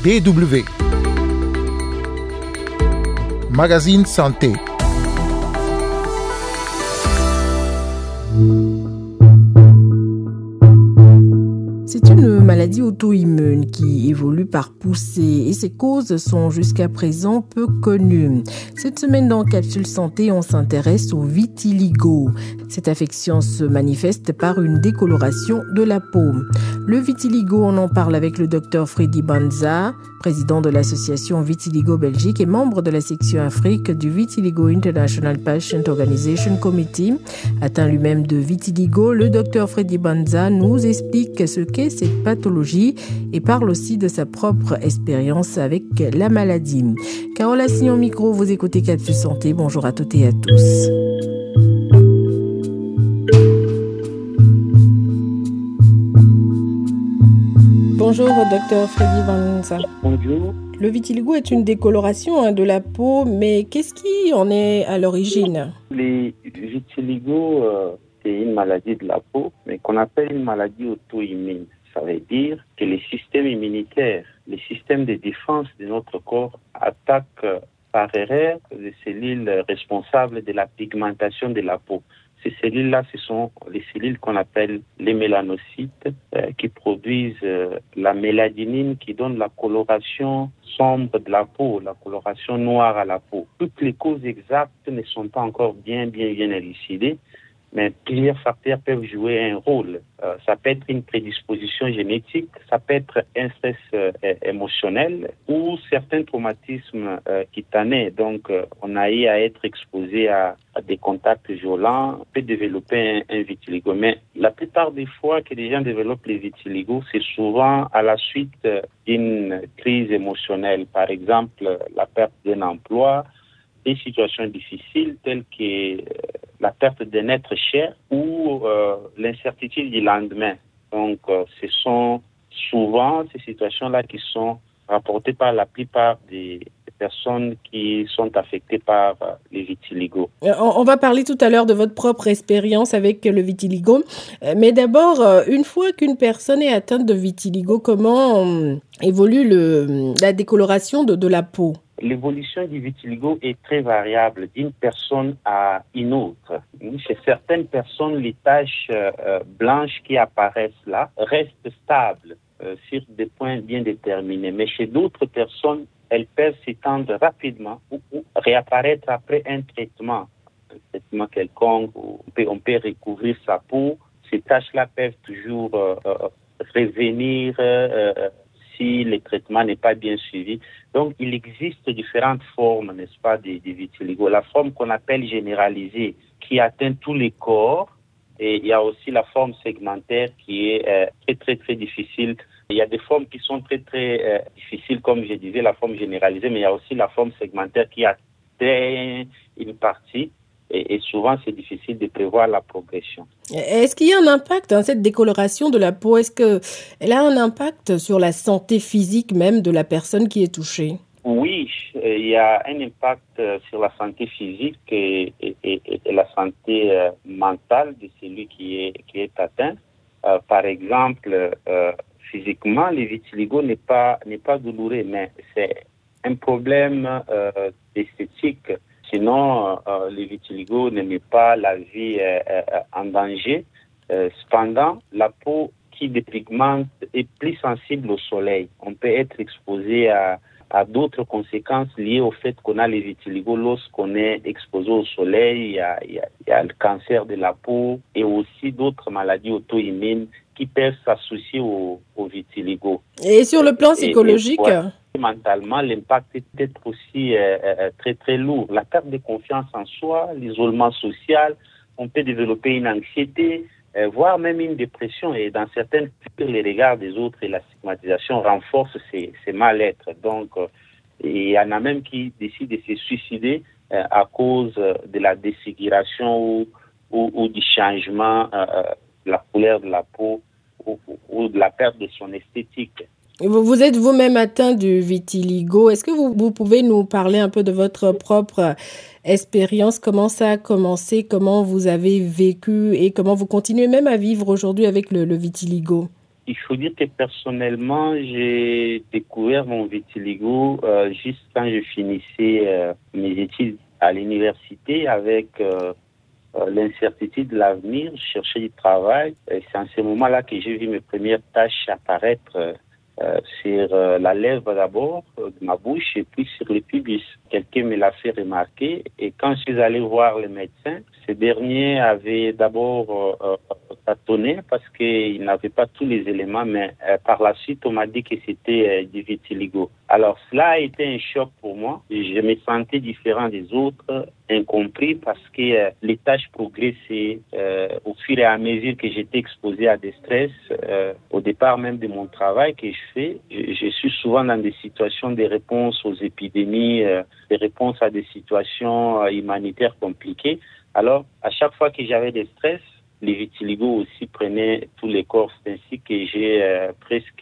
DW. Magazine Santé. C'est une maladie auto-immune qui évolue par poussée et ses causes sont jusqu'à présent peu connues. Cette semaine dans Capsule Santé, on s'intéresse au vitiligo. Cette affection se manifeste par une décoloration de la peau. Le vitiligo, on en parle avec le docteur Freddy Banza, président de l'association Vitiligo Belgique et membre de la section Afrique du Vitiligo International Patient Organization Committee. Atteint lui-même de vitiligo, le docteur Freddy Banza nous explique ce qu'est cette pathologie et parle aussi de sa propre expérience avec la maladie. Carole Assignon micro, vous écoutez Capsule Santé. Bonjour à toutes et à tous. Bonjour, docteur Freddy Banza. Bonjour. Le vitiligo est une décoloration de la peau, mais qu'est-ce qui en est à l'origine? Le vitiligo, c'est une maladie de la peau, mais qu'on appelle une maladie auto-immune. Ça veut dire que les systèmes immunitaires, les systèmes de défense de notre corps attaquent par erreur les cellules responsables de la pigmentation de la peau. Ces cellules-là, ce sont les cellules qu'on appelle les mélanocytes qui produisent la mélaninine qui donne la coloration sombre de la peau, la coloration noire à la peau. Toutes les causes exactes ne sont pas encore bien élucidées, mais plusieurs facteurs peuvent jouer un rôle. Ça peut être une prédisposition génétique, ça peut être un stress émotionnel ou certains traumatismes cutanés. Donc, on a eu à être exposé à des contacts violents, on peut développer un vitiligo. Mais la plupart des fois que les gens développent les vitiligo, c'est souvent à la suite d'une crise émotionnelle. Par exemple, la perte d'un emploi, des situations difficiles telles que la perte d'un être cher ou l'incertitude du lendemain. Donc, ce sont souvent ces situations-là qui sont rapportées par la plupart des personnes qui sont affectées par les vitiligo. On va parler tout à l'heure de votre propre expérience avec le vitiligo. Mais d'abord, une fois qu'une personne est atteinte de vitiligo, comment évolue la décoloration de la peau? L'évolution du vitiligo est très variable d'une personne à une autre. Chez certaines personnes, les taches blanches qui apparaissent là restent stables sur des points bien déterminés. Mais chez d'autres personnes, elles peuvent s'étendre rapidement ou réapparaître après un traitement quelconque. On peut recouvrir sa peau. Ces taches-là peuvent toujours revenir si le traitement n'est pas bien suivi. Donc, il existe différentes formes, n'est-ce pas, de vitiligo. La forme qu'on appelle généralisée, qui atteint tous les corps, et il y a aussi la forme segmentaire qui est très difficile. Il y a des formes qui sont très difficiles, comme je disais, la forme généralisée, mais il y a aussi la forme segmentaire qui atteint une partie. Et souvent, c'est difficile de prévoir la progression. Est-ce qu'il y a un impact dans cette décoloration de la peau? Est-ce qu'elle a un impact sur la santé physique même de la personne qui est touchée? Oui, il y a un impact sur la santé physique et la santé mentale de celui qui est atteint. Par exemple, physiquement, le vitiligo n'est pas douloureux, mais c'est un problème esthétique. Sinon, le vitiligo ne met pas la vie en danger. Cependant, la peau qui dépigmente est plus sensible au soleil. On peut être exposé à d'autres conséquences liées au fait qu'on a le vitiligo lorsqu'on est exposé au soleil. Il y a le cancer de la peau et aussi d'autres maladies auto-immunes qui peuvent s'associer au vitiligo. Et sur le plan psychologique? Mentalement, l'impact est peut-être aussi très lourd. La perte de confiance en soi, l'isolement social, on peut développer une anxiété, voire même une dépression. Et dans certaines cas, les regards des autres et la stigmatisation renforcent ces mal-être. Donc, il y en a même qui décident de se suicider à cause de la défiguration ou du changement de la couleur de la peau ou de la perte de son esthétique. Vous êtes vous-même atteint du vitiligo. Est-ce que vous pouvez nous parler un peu de votre propre expérience? Comment ça a commencé? Comment vous avez vécu et comment vous continuez même à vivre aujourd'hui avec le vitiligo? Il faut dire que personnellement, j'ai découvert mon vitiligo juste quand je finissais mes études à l'université avec l'incertitude de l'avenir. Je cherchais du travail. Et c'est en ce moment-là que j'ai vu mes premières taches apparaître sur la lèvre d'abord de ma bouche et puis sur le pubis. Quelqu'un me l'a fait remarquer et quand je suis allé voir le médecin, ce dernier avait d'abord tâtonné parce qu'il n'avait pas tous les éléments, mais par la suite on m'a dit que c'était du vitiligo. Alors cela a été un choc pour moi. Je me sentais différent des autres, incompris parce que les tâches progressaient au fur et à mesure que j'étais exposé à des stress. Au départ même de mon travail que je fais, je suis souvent dans des situations de réponse aux épidémies, des réponses à des situations humanitaires compliquées. Alors, à chaque fois que j'avais des stress, les vitiligo aussi prenaient tous les corps. C'est ainsi que j'ai presque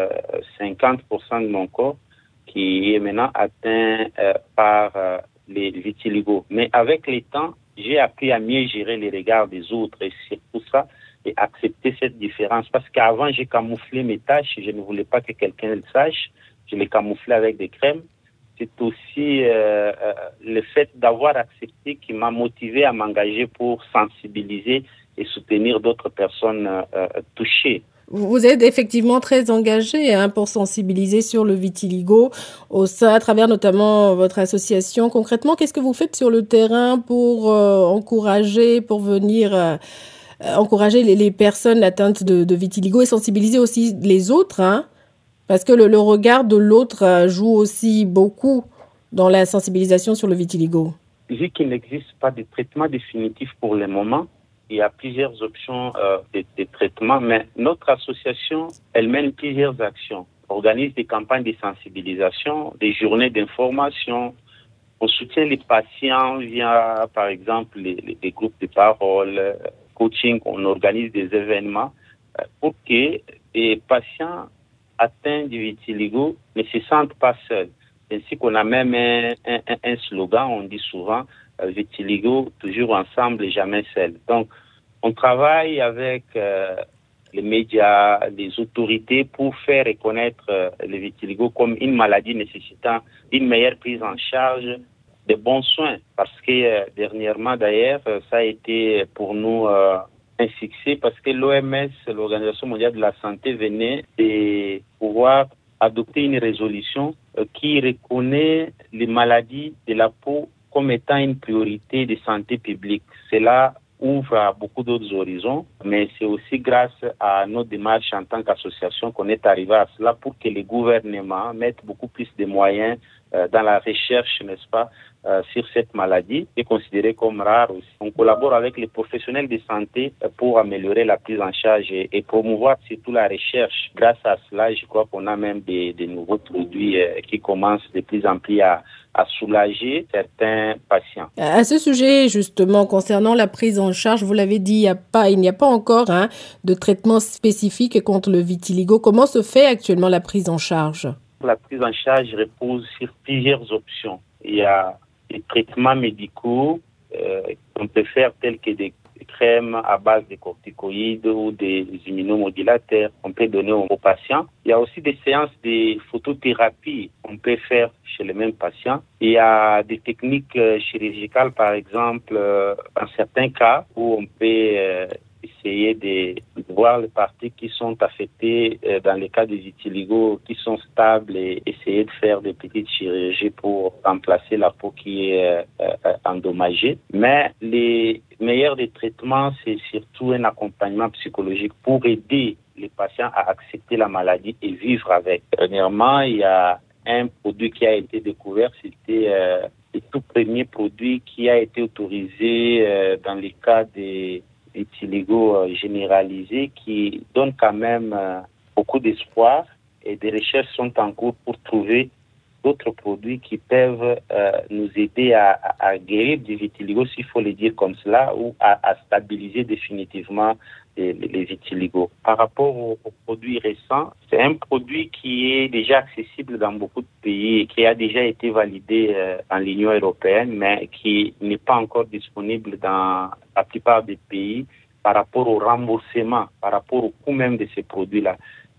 50% de mon corps qui est maintenant atteint par les vitiligo. Mais avec le temps, j'ai appris à mieux gérer les regards des autres et c'est pour ça et accepter cette différence. Parce qu'avant, j'ai camouflé mes taches, je ne voulais pas que quelqu'un le sache. Je les camouflais avec des crèmes. C'est aussi le fait d'avoir accepté qui m'a motivé à m'engager pour sensibiliser et soutenir d'autres personnes touchées. Vous êtes effectivement très engagé pour sensibiliser sur le vitiligo à travers notamment votre association. Concrètement, qu'est-ce que vous faites sur le terrain pour encourager, pour venir encourager les personnes atteintes de vitiligo et sensibiliser aussi les autres, parce que le regard de l'autre joue aussi beaucoup dans la sensibilisation sur le vitiligo. Vu qu'il n'existe pas de traitement définitif pour le moment, il y a plusieurs options de traitement, mais notre association, elle mène plusieurs actions. On organise des campagnes de sensibilisation, des journées d'information. On soutient les patients via, par exemple, les groupes de parole, coaching. On organise des événements pour que les patients atteints du vitiligo ne se sentent pas seuls. Ainsi qu'on a même un slogan, on dit souvent vitiligo, toujours ensemble et jamais seul. Donc, on travaille avec les médias, les autorités pour faire reconnaître le vitiligo comme une maladie nécessitant une meilleure prise en charge, de bons soins. Parce que dernièrement, d'ailleurs, ça a été pour nous un succès parce que l'OMS, l'Organisation mondiale de la santé, venait de pouvoir adopter une résolution qui reconnaît les maladies de la peau comme étant une priorité de santé publique. Cela ouvre à beaucoup d'autres horizons, mais c'est aussi grâce à nos démarches en tant qu'association qu'on est arrivé à cela pour que les gouvernements mettent beaucoup plus de moyens dans la recherche, n'est-ce pas, sur cette maladie, qui est considérée comme rare aussi. On collabore avec les professionnels de santé pour améliorer la prise en charge et promouvoir surtout la recherche. Grâce à cela, je crois qu'on a même des nouveaux produits qui commencent de plus en plus à soulager certains patients. À ce sujet, justement, concernant la prise en charge, vous l'avez dit, il n'y a pas encore de traitement spécifique contre le vitiligo. Comment se fait actuellement la prise en charge? La prise en charge repose sur plusieurs options. Il y a des traitements médicaux qu'on peut faire tels que des crèmes à base de corticoïdes ou des immunomodulateurs qu'on peut donner aux patients. Il y a aussi des séances de photothérapie qu'on peut faire chez les mêmes patients. Il y a des techniques chirurgicales, par exemple, dans certains cas où on peut essayer de voir les parties qui sont affectées dans les cas des vitiligo qui sont stables et essayer de faire des petites chirurgies pour remplacer la peau qui est endommagée. Mais les meilleurs des traitements, c'est surtout un accompagnement psychologique pour aider les patients à accepter la maladie et vivre avec. Dernièrement, il y a un produit qui a été découvert, c'était le tout premier produit qui a été autorisé dans les cas des vitiligo généralisés qui donne quand même beaucoup d'espoir et des recherches sont en cours pour trouver d'autres produits qui peuvent nous aider à guérir du vitiligo, s'il faut le dire comme cela, ou à stabiliser définitivement les vitiligo. Par rapport aux produits récents, c'est un produit qui est déjà accessible dans beaucoup de pays et qui a déjà été validé dans l'Union européenne, mais qui n'est pas encore disponible dans la plupart des pays par rapport au remboursement, par rapport au coût même de ces produits-là.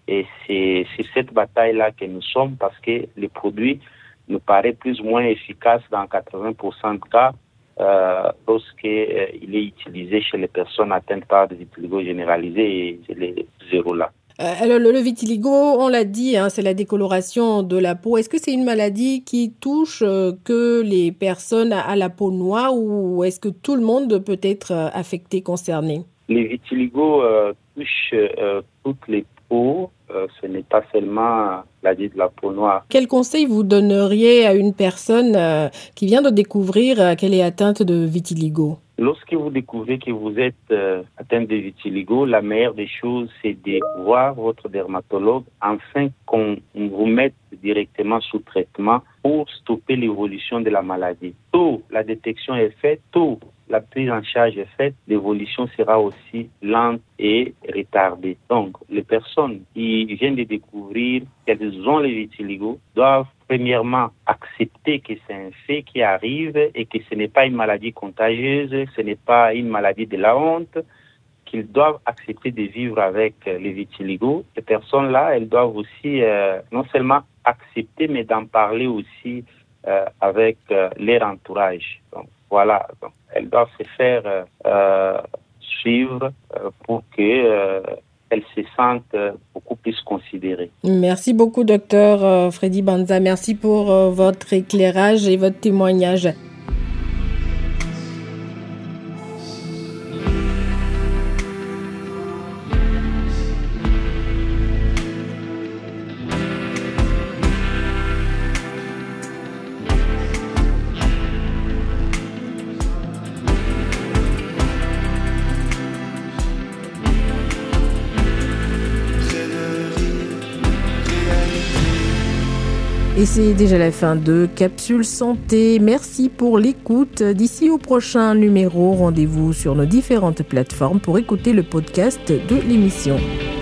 Et c'est cette bataille-là que nous sommes parce que le produit nous paraît plus ou moins efficace dans 80% de cas lorsqu'il est utilisé chez les personnes atteintes par des vitiligo généralisés et c'est les zéros là. Alors, le vitiligo, on l'a dit, c'est la décoloration de la peau. Est-ce que c'est une maladie qui touche que les personnes à la peau noire ou est-ce que tout le monde peut être affecté, concerné? Les vitiligo touchent toutes les peaux. Ce n'est pas seulement la maladie de la peau noire. Quel conseil vous donneriez à une personne qui vient de découvrir qu'elle est atteinte de vitiligo? Lorsque vous découvrez que vous êtes atteint de vitiligo, la meilleure des choses, c'est de voir votre dermatologue afin qu'on vous mette directement sous traitement pour stopper l'évolution de la maladie. Tôt la détection est faite, tôt la prise en charge est faite, l'évolution sera aussi lente et retardée. Donc, les personnes qui viennent de découvrir qu'elles ont le vitiligo doivent premièrement accepter que c'est un fait qui arrive et que ce n'est pas une maladie contagieuse, ce n'est pas une maladie de la honte, qu'ils doivent accepter de vivre avec le vitiligo. Ces personnes-là, elles doivent aussi non seulement accepter, mais d'en parler aussi avec leur entourage. Donc, voilà, donc, elles doivent se faire suivre pour que elles se sentent beaucoup plus considérées. Merci beaucoup, docteur Freddy Banza. Merci pour votre éclairage et votre témoignage. Et c'est déjà la fin de Capsule Santé. Merci pour l'écoute. D'ici au prochain numéro, rendez-vous sur nos différentes plateformes pour écouter le podcast de l'émission.